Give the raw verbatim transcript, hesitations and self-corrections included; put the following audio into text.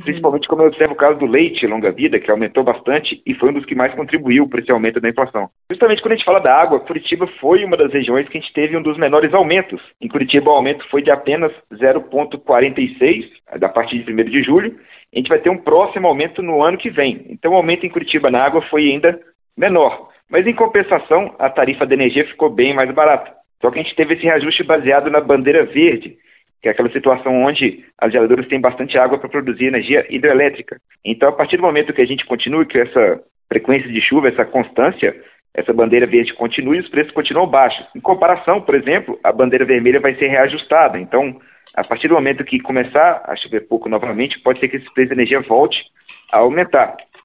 principalmente como eu observo o caso do leite longa-vida, que aumentou bastante e foi um dos que mais contribuiu para esse aumento da inflação. Justamente quando a gente fala da água, Curitiba foi uma das regiões que a gente teve um dos menores aumentos. Em Curitiba o aumento foi de apenas zero vírgula quarenta e seis, a partir de primeiro de julho. A gente vai ter um próximo aumento no ano que vem. Então o aumento em Curitiba na água foi ainda menor. Mas em compensação, a tarifa de energia ficou bem mais barata. Só que a gente teve esse reajuste baseado na bandeira verde, que é aquela situação onde as geradoras têm bastante água para produzir energia hidrelétrica. Então, a partir do momento que a gente continue com essa frequência de chuva, essa constância, essa bandeira verde continue e os preços continuam baixos. Em comparação, por exemplo, a bandeira vermelha vai ser reajustada. Então, a partir do momento que começar a chover pouco novamente, pode ser que esse preço de energia volte a aumentar.